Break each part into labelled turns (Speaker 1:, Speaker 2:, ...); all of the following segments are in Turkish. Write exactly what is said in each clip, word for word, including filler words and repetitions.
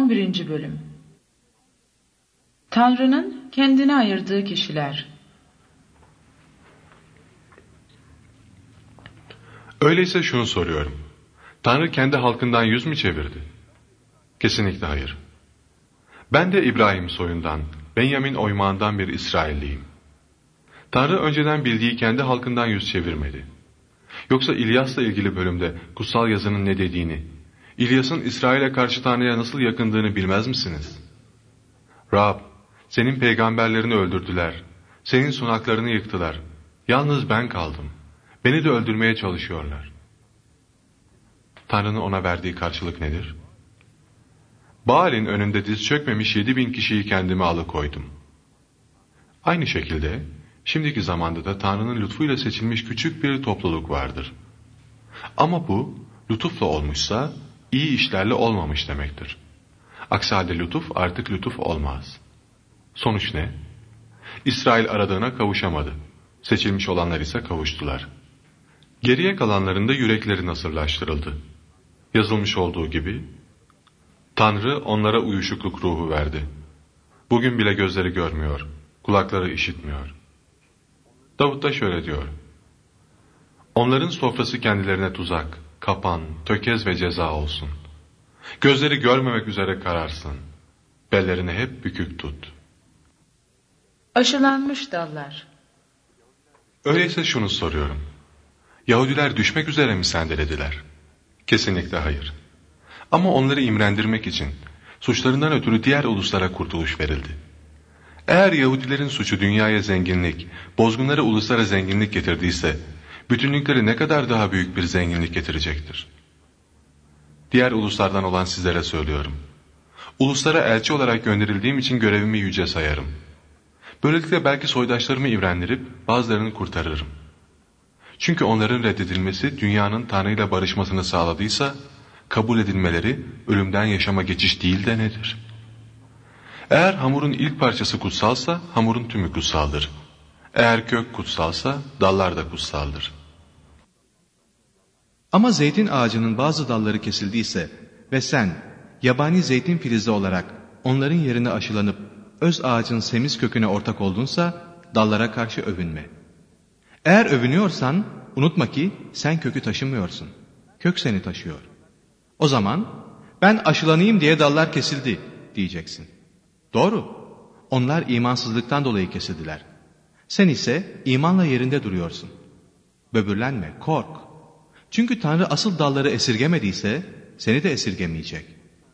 Speaker 1: on birinci Bölüm. Tanrı'nın kendine ayırdığı kişiler.
Speaker 2: Öyleyse şunu soruyorum. Tanrı kendi halkından yüz mü çevirdi? Kesinlikle hayır. Ben de İbrahim soyundan, Benyamin oymağından bir İsrailliyim. Tanrı önceden bildiği kendi halkından yüz çevirmedi. Yoksa İlyas'la ilgili bölümde kutsal yazının ne dediğini, İlyas'ın İsrail'e karşı Tanrı'ya nasıl yakındığını bilmez misiniz? Rab, senin peygamberlerini öldürdüler, senin sunaklarını yıktılar, yalnız ben kaldım, beni de öldürmeye çalışıyorlar. Tanrı'nın ona verdiği karşılık nedir? Baal'in önünde diz çökmemiş yedi bin kişiyi kendime alıkoydum. Aynı şekilde, şimdiki zamanda da Tanrı'nın lütfuyla seçilmiş küçük bir topluluk vardır. Ama bu, lütufla olmuşsa, iyi işlerle olmamış demektir. Aksi halde lütuf artık lütuf olmaz. Sonuç ne? İsrail aradığına kavuşamadı. Seçilmiş olanlar ise kavuştular. Geriye kalanların da yürekleri nasırlaştırıldı. Yazılmış olduğu gibi, Tanrı onlara uyuşukluk ruhu verdi. Bugün bile gözleri görmüyor, kulakları işitmiyor. Davut da şöyle diyor. Onların sofrası kendilerine tuzak, kapan, tökez ve ceza olsun. Gözleri görmemek üzere kararsın. Bellerini hep bükük tut.
Speaker 1: Aşılanmış dallar.
Speaker 2: Öyleyse şunu soruyorum. Yahudiler düşmek üzere mi sendelediler? Kesinlikle hayır. Ama onları imrendirmek için suçlarından ötürü diğer uluslara kurtuluş verildi. Eğer Yahudilerin suçu dünyaya zenginlik, bozgunları uluslara zenginlik getirdiyse, bütünlükleri ne kadar daha büyük bir zenginlik getirecektir? Diğer uluslardan olan sizlere söylüyorum. Uluslara elçi olarak gönderildiğim için görevimi yüce sayarım. Böylelikle belki soydaşlarımı imrendirip bazılarını kurtarırım. Çünkü onların reddedilmesi dünyanın Tanrı ile barışmasını sağladıysa, kabul edilmeleri ölümden yaşama geçiş değil de nedir? Eğer hamurun ilk parçası kutsalsa hamurun tümü kutsaldır. Eğer kök kutsalsa dallar da kutsaldır.
Speaker 3: Ama zeytin ağacının bazı dalları kesildiyse ve sen yabani zeytin filizi olarak onların yerine aşılanıp öz ağacın semiz köküne ortak oldunsa dallara karşı övünme. Eğer övünüyorsan unutma ki sen kökü taşımıyorsun. Kök seni taşıyor. O zaman ben aşılanayım diye dallar kesildi diyeceksin. Doğru. Onlar imansızlıktan dolayı kesildiler. Sen ise imanla yerinde duruyorsun. Böbürlenme, kork. Çünkü Tanrı asıl dalları esirgemediyse seni de esirgemeyecek.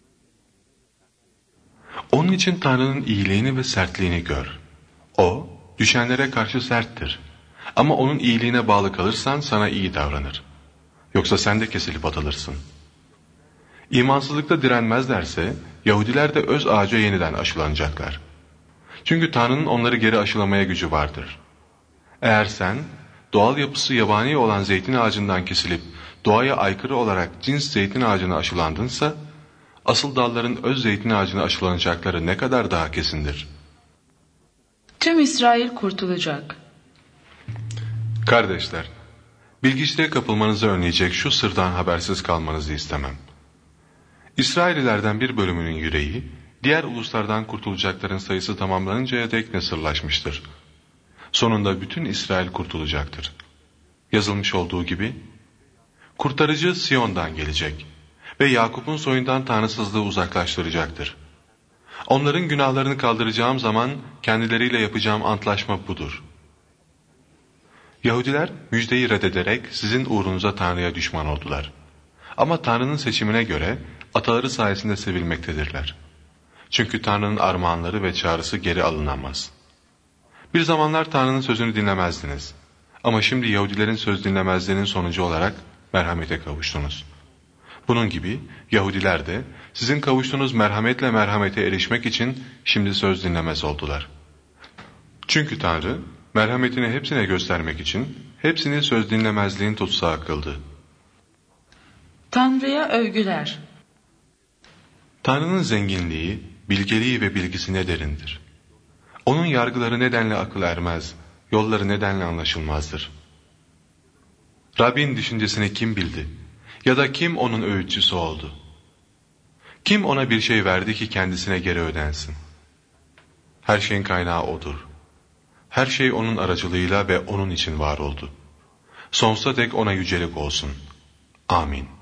Speaker 2: Onun için Tanrı'nın iyiliğini ve sertliğini gör. O, düşenlere karşı serttir. Ama onun iyiliğine bağlı kalırsan sana iyi davranır. Yoksa sen de kesilip atılırsın. İmansızlıkta direnmezlerse Yahudiler de öz ağaca yeniden aşılanacaklar. Çünkü Tanrı'nın onları geri aşılamaya gücü vardır. Eğer sen doğal yapısı yabani olan zeytin ağacından kesilip doğaya aykırı olarak cins zeytin ağacına aşılandınsa, asıl dalların öz zeytin ağacına aşılanacakları ne kadar daha kesindir.
Speaker 1: Tüm İsrail kurtulacak.
Speaker 2: Kardeşler, bilgiçliğe kapılmanızı önleyecek şu sırdan habersiz kalmanızı istemem. İsraillilerden bir bölümünün yüreği, diğer uluslardan kurtulacakların sayısı tamamlanıncaya dek nesırlaşmıştır. Sonunda bütün İsrail kurtulacaktır. Yazılmış olduğu gibi, kurtarıcı Siyon'dan gelecek ve Yakup'un soyundan tanrısızlığı uzaklaştıracaktır. Onların günahlarını kaldıracağım zaman kendileriyle yapacağım antlaşma budur. Yahudiler müjdeyi reddederek sizin uğrunuza Tanrı'ya düşman oldular. Ama Tanrı'nın seçimine göre ataları sayesinde sevilmektedirler. Çünkü Tanrı'nın armağanları ve çağrısı geri alınamaz. Bir zamanlar Tanrı'nın sözünü dinlemezdiniz. Ama şimdi Yahudilerin söz dinlemezliğinin sonucu olarak merhamete kavuştunuz. Bunun gibi Yahudiler de sizin kavuştuğunuz merhametle merhamete erişmek için şimdi söz dinlemez oldular. Çünkü Tanrı merhametini hepsine göstermek için hepsini söz dinlemezliğin tutsağı kıldı.
Speaker 1: Tanrı'ya övgüler.
Speaker 2: Tanrı'nın zenginliği, bilgeliği ve bilgisi ne derindir. Onun yargıları nedenle akıl ermez, yolları nedenle anlaşılmazdır. Rabbin düşüncesini kim bildi? Ya da kim onun öğütçüsü oldu? Kim ona bir şey verdi ki kendisine geri ödensin? Her şeyin kaynağı O'dur. Her şey O'nun aracılığıyla ve O'nun için var oldu. Sonsuza dek O'na yücelik olsun. Amin.